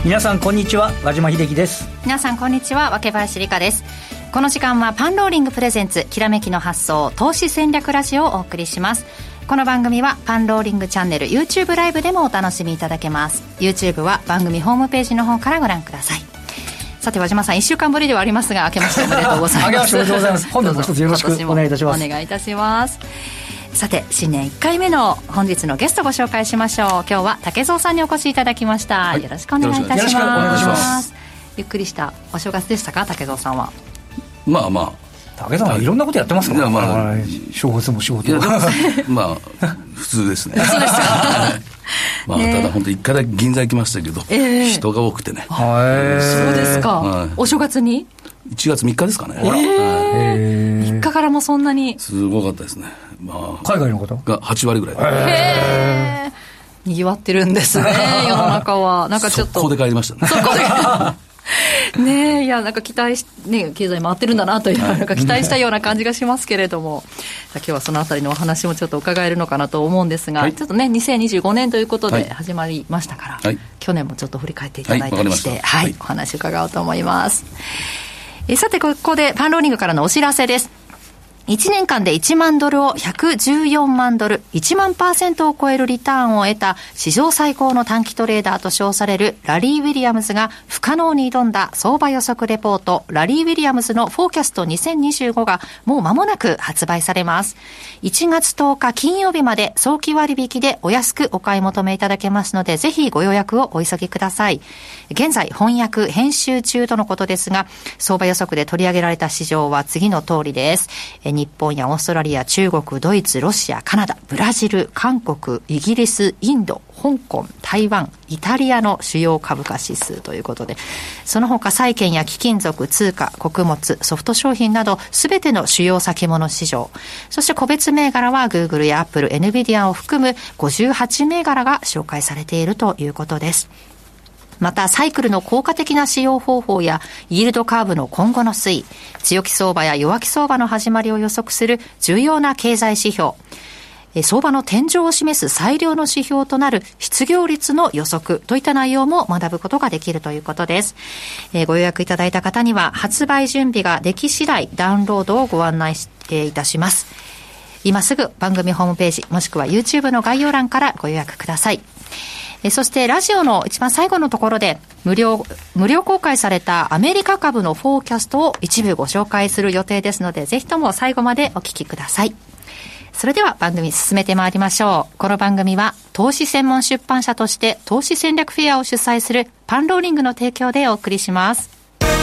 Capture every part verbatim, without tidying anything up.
皆さんこんにちは、和島秀樹です。 皆さんこんにちは、若林理香です。この時間はパンローリングプレゼンツきらめきの発想投資戦略ラジオをお送りします。この番組はパンローリングチャンネル YouTube ライブでもお楽しみいただけます。 YouTube は番組ホームページの方からご覧ください。さて和島さん、いっしゅうかんぶりではありますが明けましておめでとうございます。 明けましておめでとうございます。本年も一つよろしくお願いいたします。 お願いいたします。さて新年いっかいめの本日のゲストご紹介しましょう。今日は竹蔵さんにお越しいただきました、はい、よろしくお願いいたします。よろしくお願いします。ゆっくりしたお正月でしたか、竹蔵さんは。 まあまあ竹蔵さんいろんなことやってますから、まあ、正月も仕事もまあ普通ですね。普通ですかまあ、ね、ただ本当一回だけ銀座行きましたけど、えー、人が多くてね。 そうですか、はい、お正月にいちがつみっかですかね。 えーえー、みっかからもそんなにすごかったですね、まあ、 海外の方がはちわりぐらいで、 へー、にぎわってるんですね世の中は。なんかちょっと速攻で帰りましたね。 速攻でねえ、いやなんか期待し、ね、経済回ってるんだなという、はい、なんか期待したような感じがしますけれども今日はそのあたりのお話もちょっと伺えるのかなと思うんですが、はい、ちょっとねにせんにじゅうごねんということで始まりましたから、はい、去年もちょっと振り返っていただいたりして、はいはい、お話伺おうと思います。えさてここでパンローリングからのお知らせです。いちねんかんでいちまんドルをひゃくじゅうよんまんドル、いちまんパーセントを超えるリターンを得た史上最高の短期トレーダーと称されるラリー・ウィリアムズが不可能に挑んだ相場予測レポート、ラリー・ウィリアムズのフォーキャストにせんにじゅうごがもう間もなく発売されます。いちがつとおか金曜日まで早期割引でお安くお買い求めいただけますので、ぜひご予約をお急ぎください。現在翻訳編集中とのことですが、相場予測で取り上げられた市場は次の通りです。日本やオーストラリア、中国、ドイツ、ロシア、カナダ、ブラジル、韓国、イギリス、インド、香港、台湾、イタリアの主要株価指数ということで、その他債券や貴金属、通貨、穀物、ソフト商品などすべての主要先物市場、そして個別銘柄は Google や Apple、エヌビディアを含むごじゅうはちめいがらが紹介されているということです。またサイクルの効果的な使用方法やイールドカーブの今後の推移、強気相場や弱気相場の始まりを予測する重要な経済指標、相場の天井を示す最良の指標となる失業率の予測といった内容も学ぶことができるということです。えー、ご予約いただいた方には発売準備ができ次第ダウンロードをご案内し、えー、いたします。今すぐ番組ホームページもしくは YouTube の概要欄からご予約ください。えそしてラジオの一番最後のところで無料、無料公開されたアメリカ株のフォーキャストを一部ご紹介する予定ですので、ぜひとも最後までお聞きください。それでは番組進めてまいりましょう。この番組は投資専門出版社として投資戦略フェアを主催するパンローリングの提供でお送りします。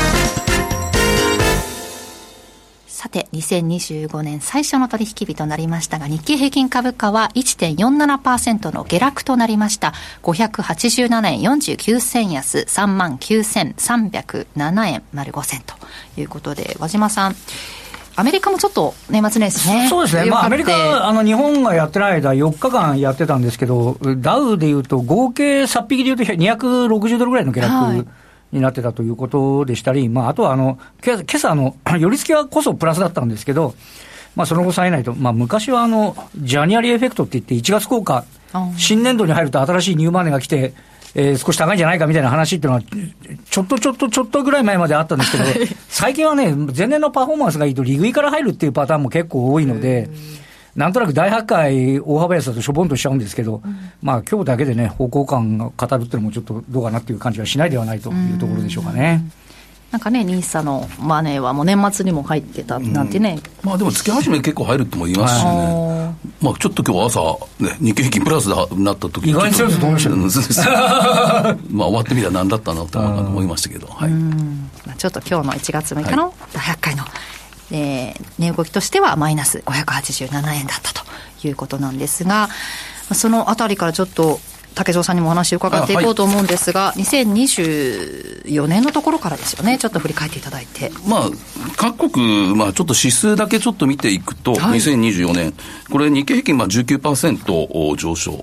さてにせんにじゅうごねん最初の取引日となりましたが、日経平均株価は いちてんよんななパーセント の下落となりました。ごひゃくはちじゅうななえんよんじゅうきゅうせん安、 さんまんきゅうせんさんびゃくななえんゼロごせんということで、和島さんアメリカもちょっと年末年始ね。 そうですね、まあ、アメリカあの日本がやってない間よっかかんやってたんですけど、ダウでいうと合計さっぴきでいうとにひゃくろくじゅうドルぐらいの下落、はいになってたということでしたり、まあ、あとはあの今朝あの寄り付きはこそプラスだったんですけど、まあ、その後さえないと、まあ、昔はあのジャニアリーエフェクトって言っていちがつ効果、新年度に入ると新しいニューマネーが来て、えー、少し高いんじゃないかみたいな話っていうのはちょっとちょっとちょっとぐらい前まであったんですけど最近はね、前年のパフォーマンスがいいと利食いから入るっていうパターンも結構多いので、なんとなく大発会大幅安だとしょぼんとしちゃうんですけど、うん、まあ今日だけでね方向感が語るっていうのもちょっとどうかなっていう感じはしないではないというところでしょうかね。 なんかね、ニーサのマネーはもう年末にも入ってたなんてね、 うん、まあでも月始め結構入るとも言いますしね、まあちょっと今日朝、ね、日経平均プラスになった時意外に強いと思いましたねまあ終わってみたら何だったのと思いましたけど、はい、 うんちょっと今日のいちがつむいかの大発会の、はいえー、値動きとしてはマイナスごひゃくはちじゅうななえんだったということなんですが、そのあたりからちょっと竹蔵さんにもお話を伺っていこうと思うんですが、はい、にせんにじゅうよねんのところからですよね。ちょっと振り返っていただいて、 まあ、各国、まあ、ちょっと指数だけちょっと見ていくと、はい、にせんにじゅうよねんこれ日経平均まあ じゅうきゅうパーセント 上昇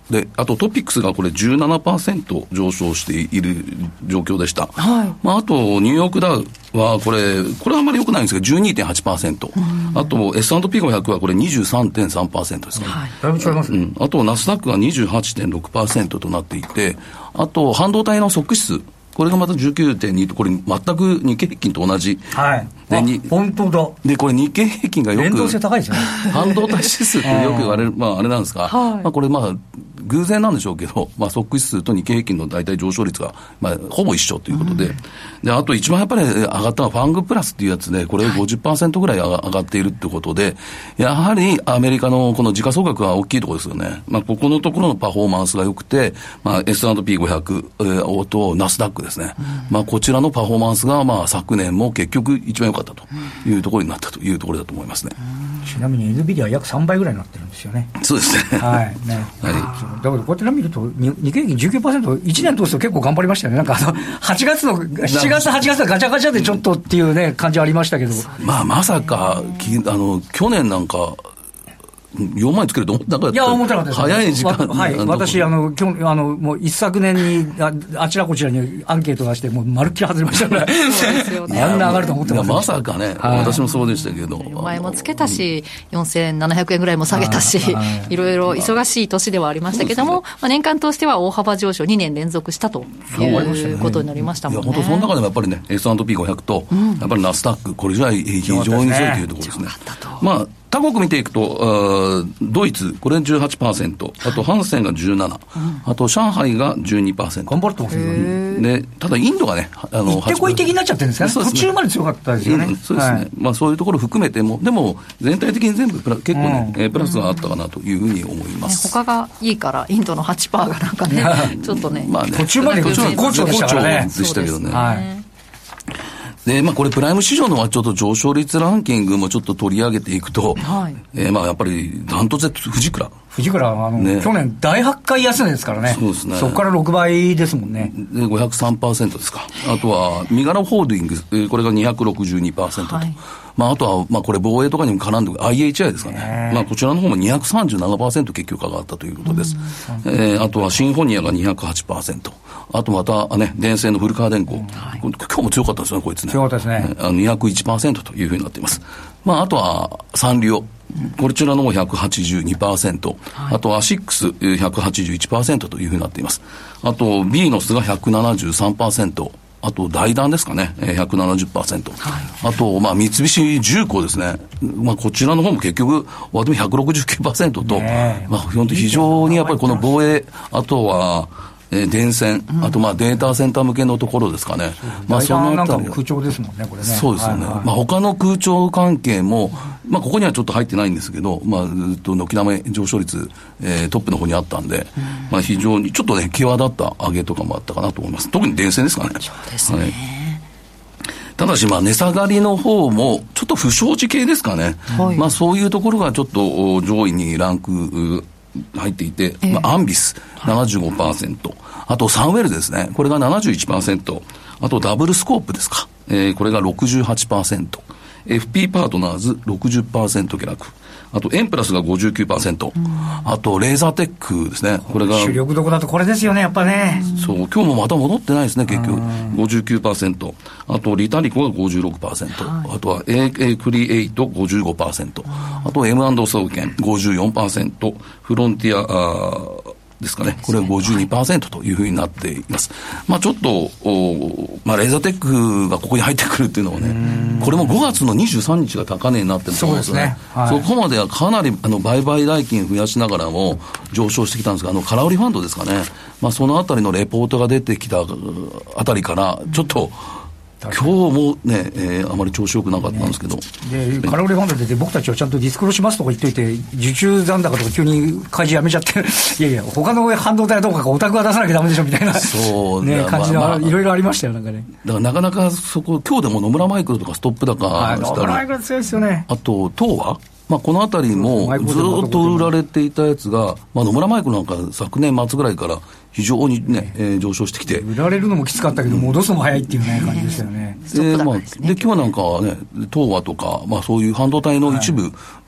で、あとトピックスがこれ じゅうななパーセント 上昇している状況でした。はい。まあ、あと、ニューヨークダウはこれ、これはあんまり良くないんですけど、じゅうにてんはちパーセント。あと、エスアンドピーごひゃく はこれ にじゅうさんてんさんパーセント ですね。はい。 だいぶ違いますね。うん。 あと、ナスダックが にじゅうはちてんろくパーセント となっていて、あと、半導体の即指数。これがまた じゅうきゅうてんに と、これ全く日経平均と同じ。 はい。で、に本当だ。 で、これ日経平均がよく。 連動性高いですよね。 半導体指数ってよく言われる、まああれなんですが、はい、まあこれまあ、偶然なんでしょうけど、まあ、即指数と日経平均の大体上昇率が、まあ、ほぼ一緒ということで、うん、で、あと一番やっぱり上がったのはファングプラスっていうやつで、これ ごじゅっパーセント ぐらい上がっているってことで、やはりアメリカのこの時価総額が大きいところですよね。まあ、ここのところのパフォーマンスが良くて、まあ、エスアンドピーごひゃく、えー、とナスダックですね。うん、まあ、こちらのパフォーマンスが、まあ、昨年も結局一番良かったというところになったというところだと思いますね。 うん、ちなみに エヌビディア は約さんばいぐらいになってるんですよね。 そうですね。 はい。ね。はい。だからこうやって見ると、日経平均 じゅうきゅうパーセント、いちねん通すと結構頑張りましたよね。なんかあの、はちがつの、しちがつ、はちがつのガチャガチャでちょっとっていうね、感じはありましたけど。 まあ、まさか、きあの、去年なんか、よんまんえんつけると思ったから。 いや、思ってなかったです。 早い時間。 はい。私、あの、今日、あの、もう一昨年にあ、あちらこちらにアンケート出して、もうまるっきり外れましたね。そうですよね。あんな上がると思ってました。 まさかね、はい、私もそうでしたけど。 前もつけたし、よんせんななひゃくえんぐらいも下げたし、いろいろ忙しい年ではありましたけども、まあ、年間通しては大幅上昇にねん連続したということになりましたもんね。 いや、本当その中でもやっぱりね、エスアンドピーごひゃく と、うん、やっぱりナスダック、これぐらい非常に強いというところですね。まあ他国見ていくと、ドイツ、これ じゅうはちパーセント、あとハンセンがじゅうなな、うん、あと上海が じゅうにパーセント。 頑張ってますよね。 で、ただインドがね、あの、 行ってこい的になっちゃってるんですかね。途中まで強かったですよね。 うん、そうですね。はい、まあそういうところ含めても、でも全体的に全部プラ結構ね、うん、プラスがあったかなというふうに思います。 ね、他がいいから、インドの はちパーセント がなんかね、ちょっとね。 まあね、途中まで好調でしたからね。 でしたけどね。はい。で、まあこれプライム市場のはちょっと上昇率ランキングもちょっと取り上げていくと、はい、えー、まあやっぱりダントツで富士倉。 富士倉はあの、ね、去年大発会安値ですからね。 そうですね。 そこからろくばいですもんね。 で、ごひゃくさんパーセント ですか。あとは、ミガラホールディングス、これが にひゃくろくじゅうにパーセント と。はい、まああとは、まあこれ防衛とかにも絡んでくる アイエイチアイ ですかね。まあこちらの方も にひゃくさんじゅうななパーセント 結局上がったということです。うん、えー、あとはシンフォニアが にひゃくはちパーセント。あとまたね、電線の古川電工、うん、はい、今日も強かったですよね、こいつね。 強かったですね。 あの にひゃくいちパーセント というふうになっています。まああとはサンリオ。こちらのも ひゃくはちじゅうにパーセント、はい、あとアシックス ひゃくはちじゅういちパーセント というふうになっています。あとビーノスが ひゃくななじゅうさんパーセント、あと大団ですかね、ひゃくななじゅっパーセント、はい、あとまあ三菱重工ですね、まあこちらの方も結局割と ひゃくろくじゅうきゅうパーセント と、まあ本当非常にやっぱりこの防衛、あとはえー、電線、あとまあデータセンター向けのところですかね。 うん、まあそのあたり空調ですもんね、これね。 そうですよね。はいはい、まあ他の空調関係も、まあここにはちょっと入ってないんですけど、まあずっと軒並み上昇率、えー、トップの方にあったんで、うん、まあ非常にちょっとね際立った上げとかもあったかなと思います。特に電線ですかね。 そうですね。はい、 ただしまあ値下がりの方もちょっと不祥事系ですかね。はい、まあそういうところがちょっと上位にランク入っていて、えー、まあ、アンビス ななじゅうごパーセント、はい、あとサンウェルですね、これが ななじゅういちパーセント、あとダブルスコープですか、えー、これが ろくじゅうはちパーセント、エフピー パートナーズ ろくじゅっパーセント 下落、あとエンプラスが ごじゅうきゅうパーセント、うん、あとレーザーテックですね、これが主力どこだとこれですよね、やっぱね。 そう、今日もまた戻ってないですね、結局 ごじゅうきゅうパーセント、あとリタリコが ごじゅうろくパーセント、はい、あとは エーエー クリエイト ごじゅうごパーセント、あと エムアンド 総研 ごじゅうよんパーセント、フロンティアですかね、これは ごじゅうにパーセント というふうになっています。まあちょっと、まあレーザーテックがここに入ってくるっていうのはね、これもごがつのにじゅうさんにちが高値になってると思うんですよね。そうですね。はい、そこまではかなりあの売買代金増やしながらも上昇してきたんですが、あの空売りファンドですかね、まあそのあたりのレポートが出てきたあたりから、ちょっと、今日もね、えー、あまり調子よくなかったんですけど、 ね、で空売りファンド出て僕たちはちゃんとディスクロしますとか言っといて、受注残高とか急に開示やめちゃっていやいや他の半導体はどうかかオタクは出さなきゃダメでしょみたいなそうね感じのいろいろありましたよ、なんかね。 だからなかなかそこ今日でも野村マイクロとかストップ高したり、 野村マイクロ強いですよね。 あと東和、まあ、このあたりもずっと売られていたやつが、まあ、野村マイクロなんか昨年末ぐらいから非常にね、えー、上昇してきて、 売られるのもきつかったけど戻すのも早いっていうね、感じですよね。 で、まあ、で今日なんかはね、東和とか、まあ、そういう半導体の一部、はい、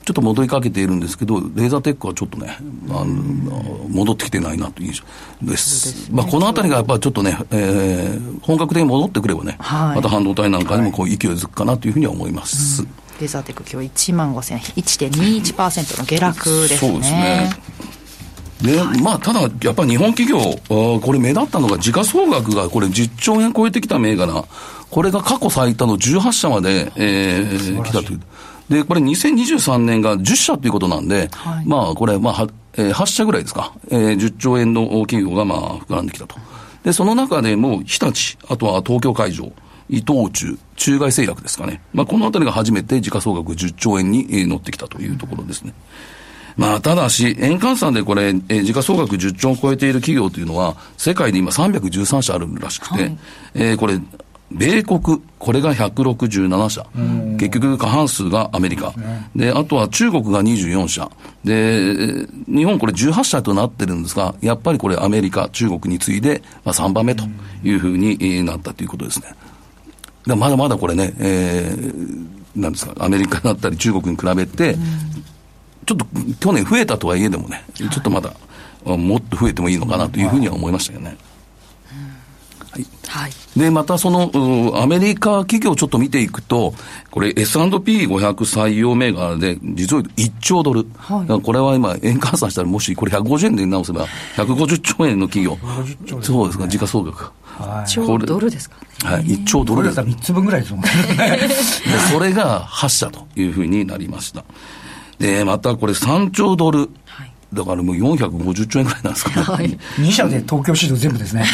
ちょっと戻りかけているんですけど、レーザーテックはちょっとね、あの戻ってきてないなという印象です。ですね、まあ、このあたりがやっぱりちょっとね、えー、本格的に戻ってくればね、はい、また半導体なんかにもこう勢いづくかなというふうには思います。うん、 レーザーテック今日いちまんごせん いってんにいちパーセント の下落ですね。そうですね。 で、はい、まあ、ただ、やっぱり日本企業、これ目立ったのが、時価総額がこれじゅっちょうえん超えてきた銘柄、これが過去最多のじゅうはっしゃまで、えー、来たという。で、これにせんにじゅうさんねんがじゅっしゃということなんで、はい、まあ、これ、まあ、えー、はっしゃぐらいですか、えー、じゅっちょうえんの企業が、まあ、膨らんできたと。で、その中でも、日立、あとは東京海上、伊藤忠、中外製薬ですかね。まあ、このあたりが初めて時価総額じゅっちょうえんに、えー、乗ってきたというところですね。まあ、ただし、円換算でこれ、えー、時価総額じゅっちょうを超えている企業というのは、世界で今さんびゃくじゅうさんしゃあるらしくて、はい、えー、これ、米国、これがひゃくろくじゅうななしゃ。結局過半数がアメリカ。で、あとは中国がにじゅうよんしゃ。で、日本これじゅうはっしゃとなってるんですが、やっぱりこれアメリカ、中国に次いで、まあ、さんばんめというふうになったということですね。だまだまだこれね、えー、なんですか、アメリカだったり中国に比べて、ちょっと去年増えたとはいえでもね、ちょっとまだもっと増えてもいいのかなというふうには思いましたよね。はい、で、またその、アメリカ企業をちょっと見ていくと、これ エスアンドピーごひゃく 採用銘柄で、実を言うといっちょうドル。はい、これは今、円換算したらもしこれひゃくごじゅうえんで直せば、ひゃくごじゅっちょうえんの企業。そうですか、時価総額。 はい、いっちょうドルですかね。 はい、いっちょうドルです。 これだったらみっつぶんぐらいですもんね。 で、それがはっしゃというふうになりました。で、またこれさんちょうドル。はい、だからもうよんひゃくごじゅっちょうえんぐらいなんですかね。はい、 にしゃで東京市場全部ですね。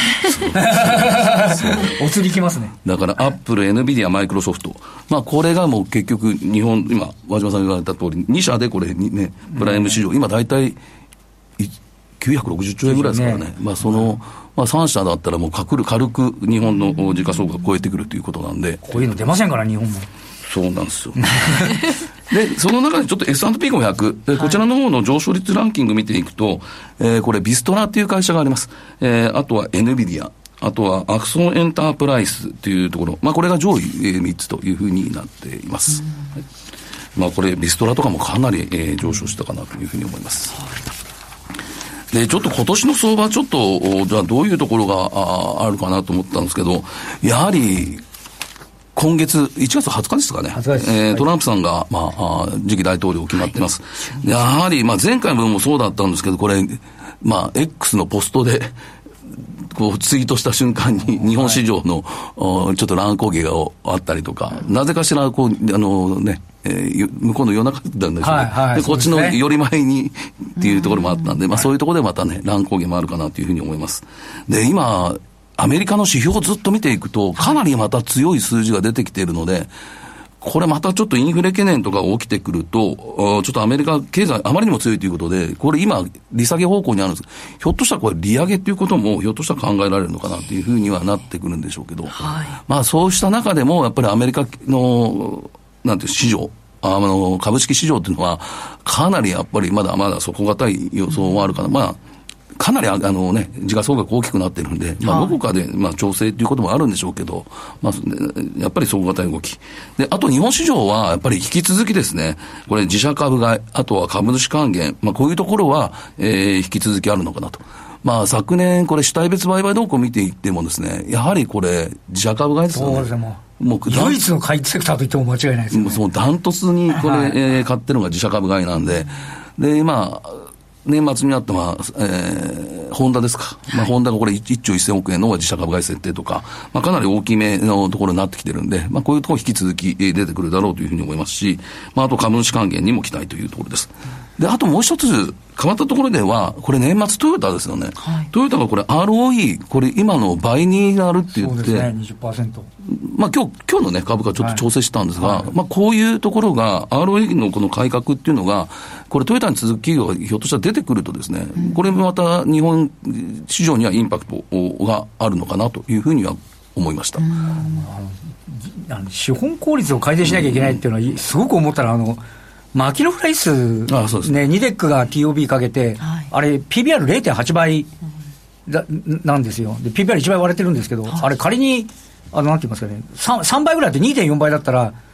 お釣りきますね。 だからアップル、エヌビディア、マイクロソフト。まあこれがもう結局日本、今、和島さんが言われた通り、にしゃでこれね、プライム市場、うん、今大体きゅうひゃくろくじゅっちょうえんぐらいですからね。ね、まあその、まあさんしゃだったらもう軽く日本の時価総額を超えてくるということなんで。 こういうの出ませんから、日本も。 そうなんですよ。で、その中でちょっと エスアンドピーごひゃく、はい、こちらの方の上昇率ランキング見ていくと、えー、これビストラっていう会社があります。えー、あとは エヌビディア、あとはアクソンエンタープライスというところ、まあこれが上位、えー、みっつというふうになっています。はい、まあこれビストラとかもかなり、えー、上昇したかなというふうに思います。で、ちょっと今年の相場ちょっと、じゃあどういうところが あ, あるかなと思ったんですけど、やはり、今月、いちがつはつかですかね。はつかです。えー、トランプさんが、まあ、次期大統領決まってます。はい、やはり、まあ、前回もそうだったんですけど、これ、まあ、X のポストで、こう、ツイートした瞬間に、日本市場の、はい、ちょっと乱高下があったりとか、なぜかしら、こう、あのね、えー、向こうの夜中なんですけど、はいはい、でこっちの寄り前にっていうところもあったんで、まあ、そういうところでまたね、乱高下もあるかなというふうに思います。で、今、アメリカの指標をずっと見ていくと、かなりまた強い数字が出てきているので、これまたちょっとインフレ懸念とかが起きてくると、ちょっとアメリカ経済あまりにも強いということで、これ今、利下げ方向にあるんです。ひょっとしたらこれ利上げということも、ひょっとしたら考えられるのかなというふうにはなってくるんでしょうけど、はい、まあそうした中でも、やっぱりアメリカの、なんていう市場、あの、株式市場というのは、かなりやっぱりまだまだ底堅い予想もあるから、うん、まあ、かなりあのね、時価総額大きくなってるんで、まあどこかでまあ調整ということもあるんでしょうけど、まあやっぱり底堅い動き。で、あと日本市場はやっぱり引き続きですね、これ自社株買い、あとは株主還元、まあこういうところは、えー、引き続きあるのかなと。まあ昨年これ主体別売買動向を見ていってもですね、やはりこれ自社株買いですよね。そうですね、もう。もう唯一の買いセクターと言っても間違いないですよね。もうダントツにこれ、はい、えー、買ってるのが自社株買いなんで、で、まあ、年末になっては、えー、ホンダですか。まあ、ホンダがこれいっちょせんおくえんの自社株買い設定とか、まあ、かなり大きめのところになってきてるんで、まあ、こういうところ引き続き出てくるだろうというふうに思いますし、まあ、あと株主還元にも期待というところです。で、あともう一つ変わったところでは、これ年末トヨタですよね。はい、トヨタがこれ アールオーイー、これ今の倍になるって言って、そうですね、にじゅっパーセント。まあ今日、今日のね、株価ちょっと調整したんですが、はいはい、まあこういうところが、アールオーイー のこの改革っていうのが、これトヨタに続く企業がひょっとしたら出てくるとですね、うん、これもまた日本市場にはインパクトがあるのかなというふうには思いました。うん、 あの資本効率を改善しなきゃいけないっていうのは、すごく思ったら、あの、マキノフライス、 ああそうですね、ニデックが ティーオービー かけて、はい、あれ、ピービーアールれいてんはち 倍だ、うん、なんですよ。で、ピービーアールいち 倍割れてるんですけど、はい、あれ仮に、あの、なんて言いますかね、3, さんばいぐらいって にてんよん 倍だったら、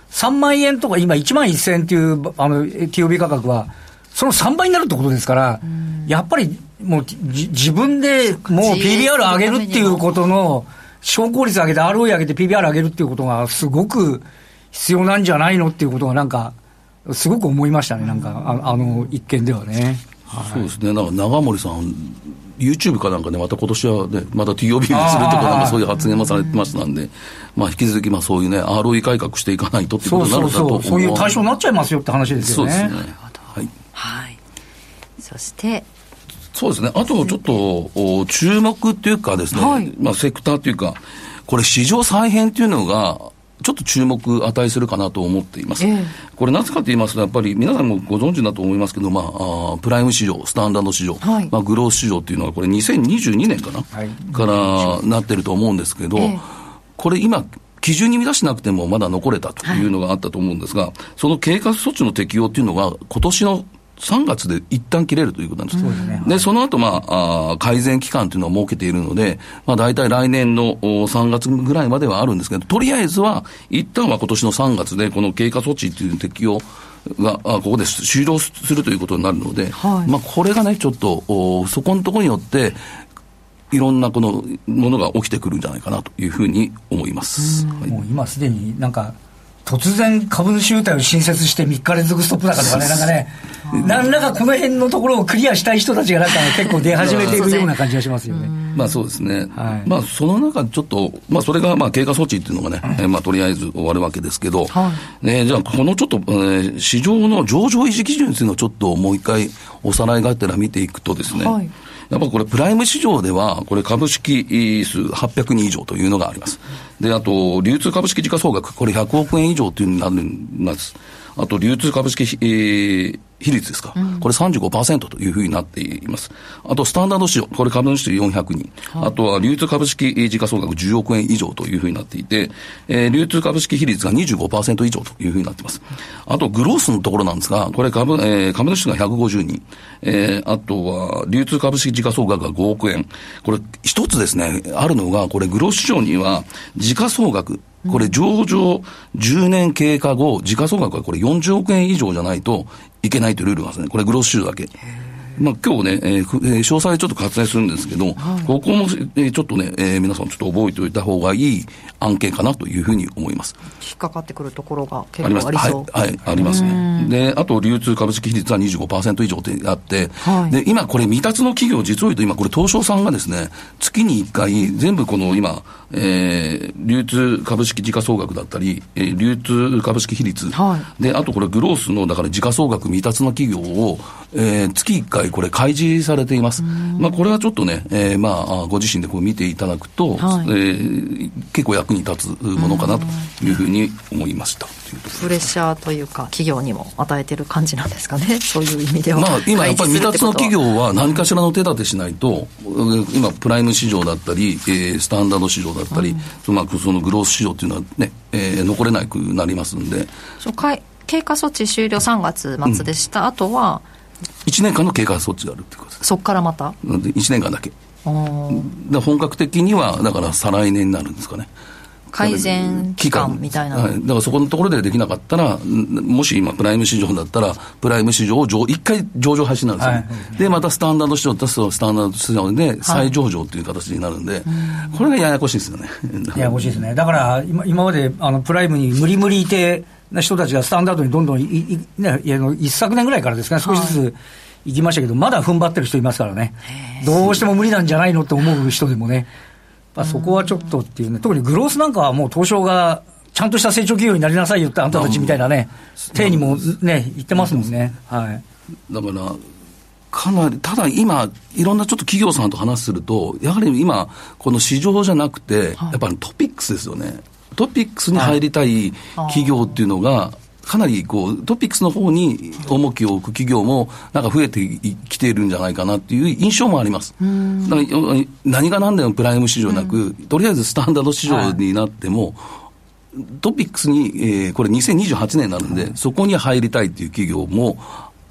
さんまんえんとか今いちまんせんえんっていうあの ティーオービー 価格はそのさんばいになるってことですから、やっぱりもう自分でもう ピービーアール 上げるっていうことの証拠率上げて アールオーイー 上げて ピービーアール 上げるっていうことがすごく必要なんじゃないのっていうことがなんかすごく思いましたね、なんかあ, あの一件ではね。 そうですね、なんか長森さん YouTube かなんかで、ね、また今年は、ね、また ティーオービー にするとかなんかそういう発言もされてましたんで、まあ、引き続きまあそういうね アールオーイー 改革していかないとっていうことになるんだと思う。 そうそうそう、そういう対象になっちゃいますよって話ですよね。 そうですね、 はい、はい、そしてそうですね、あとちょっと注目っていうかですね、はい、まあ、セクターというかこれ市場再編っていうのがちょっと注目値するかなと思っています、えー、これなぜかと言いますとやっぱり皆さんもご存知だと思いますけど、まあ、あプライム市場スタンダード市場、はい、まあ、グロース市場っていうのはこれにせんにじゅうにねんかな、はい、からなってると思うんですけど、えー、これ今基準に満たしてなくてもまだ残れたというのがあったと思うんですが、はい、その経過措置の適用っていうのが今年のさんがつで一旦切れるということなんです。そうですね。で、その後、まあ、あ改善期間というのを設けているので、まあ、大体来年のさんがつぐらいまではあるんですけど、とりあえずは、一旦は今年のさんがつで、この経過措置という適用が、あここで終了するということになるので、はい、まあ、これがね、ちょっと、そこのところによって、いろんなこのものが起きてくるんじゃないかなというふうに思います。はい、 もう今すでになんか、突然株主優待を新設してみっか連続ストップ高とかね、なんかね、何らかこの辺のところをクリアしたい人たちがなんか結構出始めているような感じがしますよね。 まあそうですね。はい、まあその中でちょっと、まあそれがまあ経過措置っていうのがね、えー、まあとりあえず終わるわけですけど、はい、ね、じゃあこのちょっと、えー、市場の上場維持基準っていうのをちょっともう一回おさらいがてら見ていくとですね、はい、やっぱこれプライム市場ではこれ株式数はっぴゃくにん以上というのがあります。で、あと流通株式時価総額これひゃくおくえん以上というのになるんです。あと流通株式、えー、比率ですか、うん、これ さんじゅうごパーセント というふうになっています。あとスタンダード市場これ株主数よんひゃくにん、はい、あとは流通株式時価総額じゅうおくえん以上というふうになっていて、えー、流通株式比率が にじゅうごパーセント 以上というふうになっています。あとグロースのところなんですが、これ株、えー、株主数がひゃくごじゅうにん、えー、あとは流通株式時価総額がごおくえん、これ一つですねあるのが、これグロース市場には時価総額これ上場じゅうねん経過後、時価総額はこれよんじゅうおくえん以上じゃないといけないというルールがあるんですね。これグロース市場だけ。まあ今日ね、えー、詳細ちょっと割愛するんですけど、はい、ここも、えー、ちょっとね、えー、皆さんちょっと覚えておいた方がいい案件かなというふうに思います。 引っかかってくるところが結構ありそう。 はい、はい、ありますね。で、あと流通株式比率は にじゅうごパーセント 以上であって、はい、で、今これ未達の企業、実を言うと今これ東証さんがですね、月にいっかい全部この今、えー、流通株式時価総額だったり、えー、流通株式比率、はい、で、あとこれグロースのだから時価総額未達の企業を、えー、月いっかいこれ開示されています。まあこれはちょっとね、えー、まあご自身でこう見ていただくと、はい、えー、結構役に立つものかなというふうに思いました。 プレッシャーというか企業にも与えてる感じなんですかね、そういう意味では。 まあ今やっぱり未達の企業は何かしらの手立てしないと、うん、今プライム市場だったり、えー、スタンダード市場だったり、うん、まあそのグロース市場っていうのはね、えー、残れなくなりますんで。 そうかい経過措置終了さんがつ末でした、うん、あとはいちねんかんの経過措置があるってことです。 そこからまたいちねんかんだけ。だ本格的にはだから再来年になるんですかね、 改善期間みたいな、 はい、だからそこのところでできなかったら、もし今プライム市場だったらプライム市場を一回上場廃止なんですよ、ね、はい、でまたスタンダード市場とスタンダード市場で再上場という形になるんで、はい、これがややこしいですよねややこしいですね。だから今、今まであのプライムに無理無理いてな人たちがスタンダードにどんどんいい、ね、いや一昨年ぐらいからですかね、少しずつ行きましたけど、まだ踏ん張ってる人いますからね、どうしても無理なんじゃないのって思う人でもね、まあ、そこはちょっとっていうね、特にグロースなんかはもう東証がちゃんとした成長企業になりなさいよってあんたたちみたいなね、体にもね言ってますもんね、はい、 だからかなり、ただ今いろんなちょっと企業さんと話すると、やはり今この市場じゃなくて、やっぱりトピックスですよね。トピックスに入りたい企業っていうのがかなりこうトピックスの方に重きを置く企業もなんか増えてきているんじゃないかなっていう印象もあります。だから何が何でもプライム市場なく、とりあえずスタンダード市場になっても、トピックスに、えー、これにせんにじゅうはちねんになるんで、そこに入りたいっていう企業も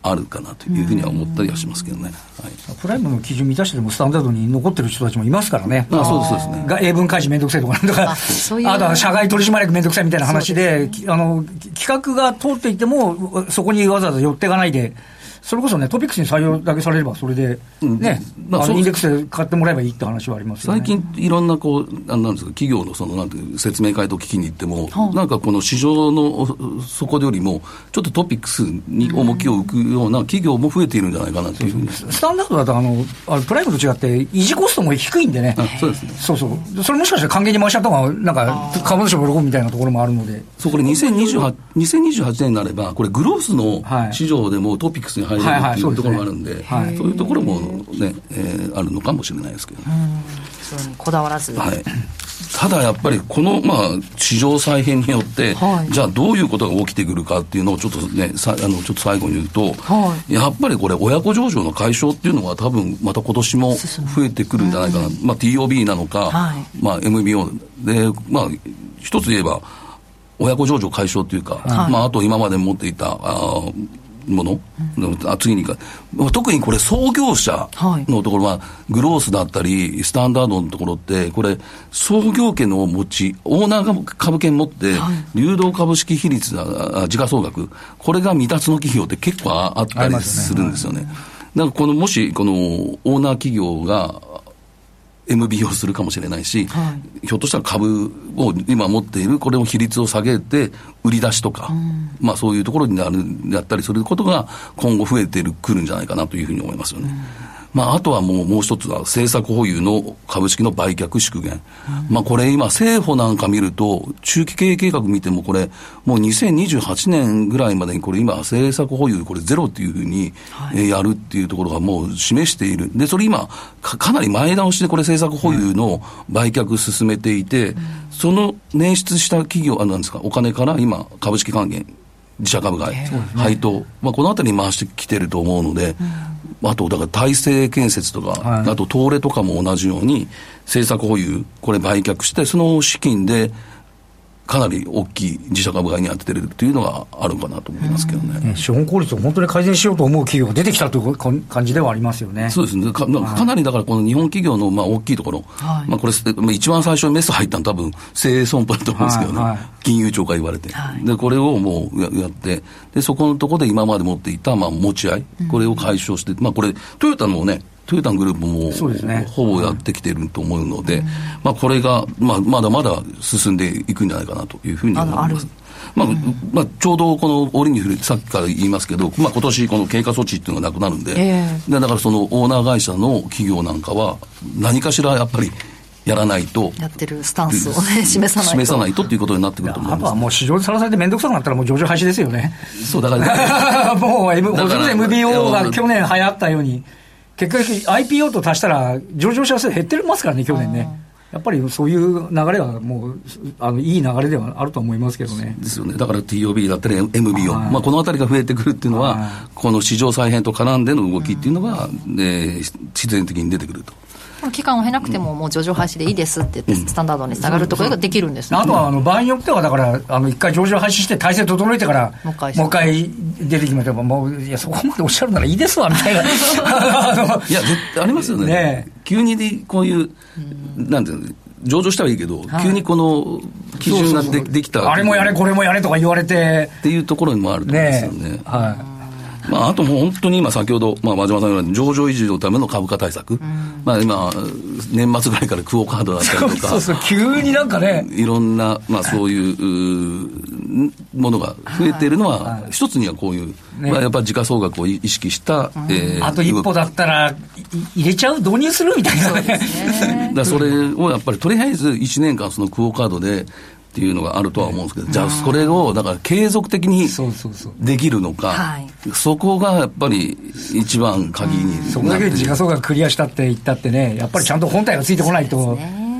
あるかなというふうには思ったりはしますけどね、はい、 プライムの基準満たしてでもスタンダードに残ってる人たちもいますからね。 ああそうですそうですね。 が英文開示めんどくせえとかなんとか、あ, そういうあとは社外取締役めんどくさいみたいな話で、あの企画が通っていてもそこにわざわざ寄っていかないで、それこそね、トピックスに採用だけされれば、それで、ね、うんまあ、あのインデックスで買ってもらえばいいって話はありますよね。 最近、いろんなこう、なんですか、企業のそのなんていう説明会と聞きに行っても、はあ、なんかこの市場の底よりも、ちょっとトピックスに重きを置くような企業も増えているんじゃないかなというふうに。 スタンダードだとあの、あのプライムと違って、維持コストも低いんでね、 あそうですね。 そうそう、それもしかしたら還元に回しちゃった方が、なんか、株主も喜ぶみたいなところもあるので、 そう、これにせんにじゅうはち、にせんにじゅうはちねんになれば、これ、グロースの市場でもトピックスに入れるっていうところもあるんで、はい、そういうところも、ねえー、あるのかもしれないですけど、ね、 うん、そうにこだわらず、 はい、ただやっぱりこの、まあ、市場再編によって、はい、じゃあどういうことが起きてくるかっていうのをちょっとねさあのちょっと最後に言うと、はい、やっぱりこれ親子上場の解消っていうのは多分また今年も増えてくるんじゃないかな、うんまあ、ティーオービー なのか、はいまあ、エムビーオー で、まあ、一つ言えば親子上場解消というか、はいまあ、あと今まで持っていたあもの、うん、次にか特にこれ創業者のところは、はい、グロースだったりスタンダードのところってこれ創業権を持ちオーナーが株券持って、はい、流動株式比率時価総額これが未達の企業って結構あったりするんですよね。だからこのもしこのオーナー企業がエムビー をするかもしれないし、はい、ひょっとしたら株を今持っているこれを比率を下げて売り出しとか、うんまあ、そういうところになるやったりすることが今後増えてくるんじゃないかなというふうに思いますよね、うんまあ、あとはもうもう一つは政策保有の株式の売却縮減、うんまあ、これ今政府なんか見ると中期経営計画見てもこれもうにせんにじゅうはちねんぐらいまでにこれ今政策保有これゼロっていうふうにやるっていうところがもう示している。でそれ今 か, かなり前倒しでこれ政策保有の売却進めていて、うん、その捻出した企業あなんですかお金から今株式還元自社株買い、配当、まあ、このあたりに回してきてると思うので、うん、あとだから大成建設とか、はい、あと東レとかも同じように政策保有これ売却してその資金でかなり大きい自社株買いに当ててるというのがあるかなと思いますけどね、うん、 資本効率を本当に改善しようと思う企業が出てきたという感じではありますよね。 そうですね か, かなりだからこの日本企業のまあ大きいところ、はいまあ、これ一番最初にメス入ったの多分精鋭損保だと思うんですけどね、はいはい、金融庁から言われて、はい、でこれをもう や, やってでそこのところで今まで持っていたまあ持ち合いこれを解消して、うんまあ、これトヨタもねトヨタのグループも、ね、ほぼやってきてると思うので、うんまあ、これが、まあ、まだまだ進んでいくんじゃないかなというふうに思います。まあうんまあ、ちょうどこの折に触れてさっきから言いますけど、まあ、今年この経過措置っていうのがなくなるんで、えー、でだからそのオーナー会社の企業なんかは何かしらやっぱりやらないとやってるスタンスを、ね、示さないと示さないとっていうことになってくると思います。 あとはもう市場でさらされて面倒くさくなったらもう上場廃止ですよね。 そうだからもう M だから エムビーオー が去年流行ったように結局 アイピーオー と足したら上場者数減ってますからね去年ね。やっぱりそういう流れはもうあのいい流れではあると思いますけどね。 ですよね。だから ティーオービー だったり エムビーオー、はいまあ、このあたりが増えてくるっていうのは、はい、この市場再編と絡んでの動きっていうのが、ね、必然的に出てくると。 期間を経なくてももう上場廃止でいいですって言ってスタンダードに下がるところができるんですね、 うん、あとはあの場合によってはだからあの一回上場廃止して体制整えてからもう一回、もう一回出てきましたらもういやそこまでおっしゃるならいいですわみたいないや絶対ありますよ ね, ね急にでこういう、うん、なんていうの上場したらいいけど、はい、急にこの基準が で, そうそうそうできたあれもやれこれもやれとか言われてっていうところにもあると思うんですよね、ねはいまあ、あともう本当に今先ほど、まあ、和島さんが言われた上場維持のための株価対策、うんまあ、今年末ぐらいからクオカードだったりとかそうそう急になんかねいろんな、まあ、そういうものが増えているのは、はいはい、一つにはこういう、ねまあ、やっぱり時価総額を意識した、 うんえー、あと一歩だったら入れちゃう導入するみたいなねだからそれをやっぱりとりあえずいちねんかんそのクオカードでっていうのがあるとは思うんですけど、じゃあそれをだから継続的にできるのか、はい、そこがやっぱり一番鍵になってる。 そこだけで時価総額クリアしたって言ったってねやっぱりちゃんと本体がついてこないと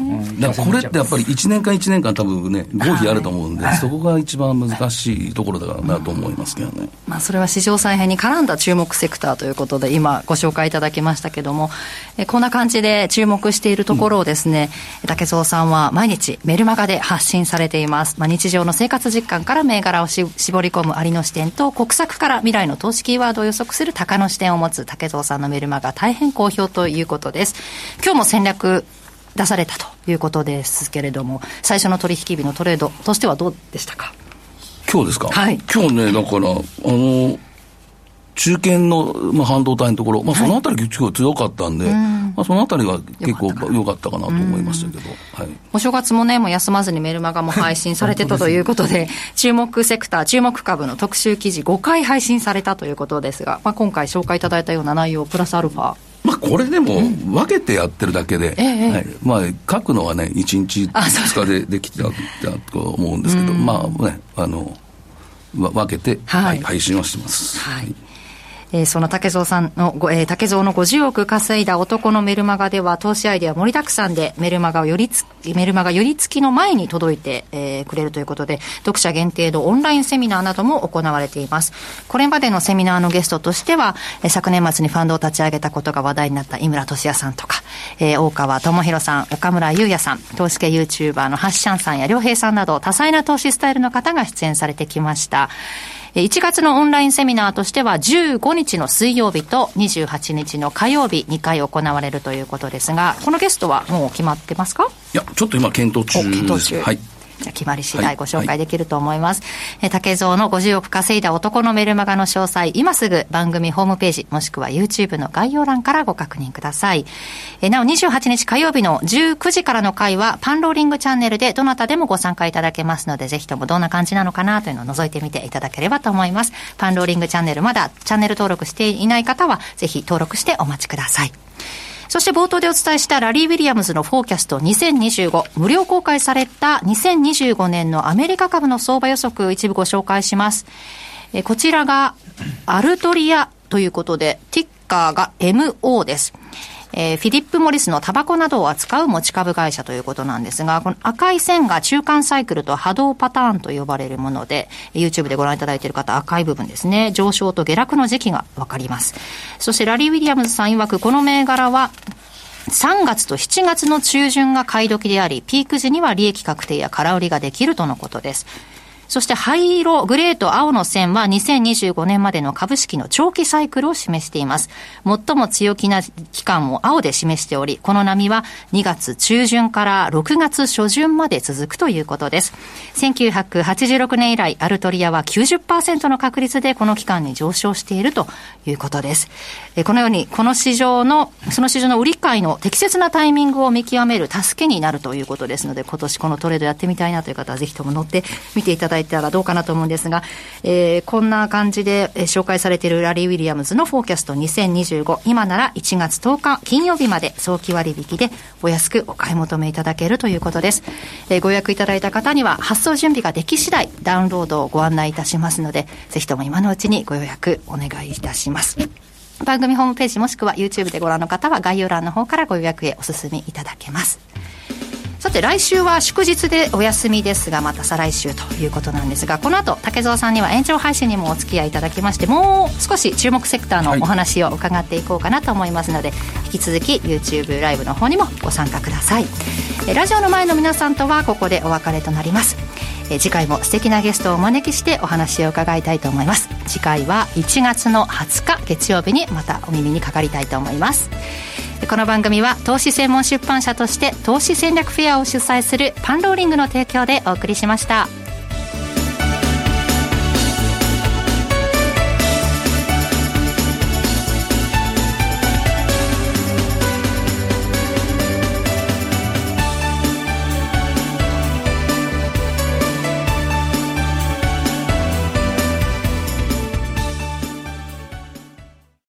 うん、だからこれってやっぱりいちねんかんいちねんかん多分ね合否あると思うんで、はい、そこが一番難しいところだからなと思いますけどね、うんまあ、それは市場再編に絡んだ注目セクターということで今ご紹介いただきましたけども、えこんな感じで注目しているところをですね、うん、竹蔵さんは毎日メルマガで発信されています、まあ、日常の生活実感から銘柄をし絞り込むありの視点と国策から未来の投資キーワードを予測する高の視点を持つ竹蔵さんのメルマガ大変好評ということです。今日も戦略出されたということですけれども、最初の取引日のトレードとしてはどうでしたか？ 今日ですか？ はい、 今日ね、だからあの中堅の、まあ、半導体のところ、まあ、そのあたり結構強かったんで、はいまあ、そのあたりが結構良かったかなと思いましたけど、はい、 お正月もねもう休まずにメルマガも配信されてたということで注目セクター注目株の特集記事ごかい配信されたということですが、まあ、今回紹介いただいたような内容プラスアルファまあ、これでも分けてやってるだけで、うんはいまあ、書くのはねいちにちふつかでできてたと思うんですけど、まあねあの分けて、はいはい、配信はしてます、はいえー、その竹蔵さんの、えー、竹蔵のごじゅうおく稼いだ男のメルマガでは投資アイデア盛りだくさんでメルマガをよりつメルマガより付きの前に届いて、えー、くれるということで読者限定のオンラインセミナーなども行われています。これまでのセミナーのゲストとしては、えー、昨年末にファンドを立ち上げたことが話題になった井村俊也さんとか、えー、大川智弘さん岡村優也さん投資系 YouTuber のハッシャンさんや良平さんなど多彩な投資スタイルの方が出演されてきました。いちがつのオンラインセミナーとしてはじゅうごにちの水曜日とにじゅうはちにちの火曜日にかい行われるということですが、このゲストはもう決まってますか？ いやちょっと今検討中です。 検討中、はいじゃあ決まり次第ご紹介できると思います、はいはい、竹蔵のごじゅうおく稼いだ男のメルマガの詳細今すぐ番組ホームページもしくは YouTube の概要欄からご確認ください。えなおにじゅうはちにち火曜日のじゅうくじからの回はパンローリングチャンネルでどなたでもご参加いただけますのでぜひともどんな感じなのかなというのを覗いてみていただければと思います。パンローリングチャンネルまだチャンネル登録していない方はぜひ登録してお待ちください。そして冒頭でお伝えしたラリー・ウィリアムズのフォーキャストにせんにじゅうご無料公開されたにせんにじゅうごねんのアメリカ株の相場予測一部ご紹介します。えこちらがアルトリアということでティッカーが エムオー です。えー、フィリップ・モリスのタバコなどを扱う持ち株会社ということなんですが、この赤い線が中間サイクルと波動パターンと呼ばれるもので YouTube でご覧いただいている方赤い部分ですね上昇と下落の時期が分かります。そしてラリー・ウィリアムズさん曰くこの銘柄はさんがつとしちがつの中旬が買い時でありピーク時には利益確定や空売りができるとのことです。そして灰色、グレーと青の線はにせんにじゅうごねんまでの株式の長期サイクルを示しています。最も強気な期間を青で示しており、この波はにがつちゅうじゅんからろくがつしょじゅんまで続くということです。せんきゅうひゃくはちじゅうろくねん以来、アルトリアは きゅうじゅっパーセント の確率でこの期間に上昇しているということです。えこのように、この市場の、その市場の売り買いの適切なタイミングを見極める助けになるということですので、今年このトレードやってみたいなという方はぜひとも乗ってみていただいたらどうかなと思うんですが、えー、こんな感じで、えー、紹介されているラリー・ウィリアムズのフォーキャストにせんにじゅうご今ならいちがつとおか金曜日まで早期割引でお安くお買い求めいただけるということです。えー、ご予約いただいた方には発送準備ができ次第ダウンロードをご案内いたしますのでぜひとも今のうちにご予約お願いいたします。番組ホームページもしくは YouTube でご覧の方は概要欄の方からご予約へお進みいただけます。さて来週は祝日でお休みですがまた再来週ということなんですがこの後竹蔵さんには延長配信にもお付き合いいただきましてもう少し注目セクターのお話を伺っていこうかなと思いますので、はい、引き続き YouTube ライブの方にもご参加ください。えラジオの前の皆さんとはここでお別れとなります。え次回も素敵なゲストをお招きしてお話を伺いたいと思います。次回はいちがつのはつか月曜日にまたお耳にかかりたいと思います。この番組は投資専門出版社として投資戦略フェアを主催するパンローリングの提供でお送りしました。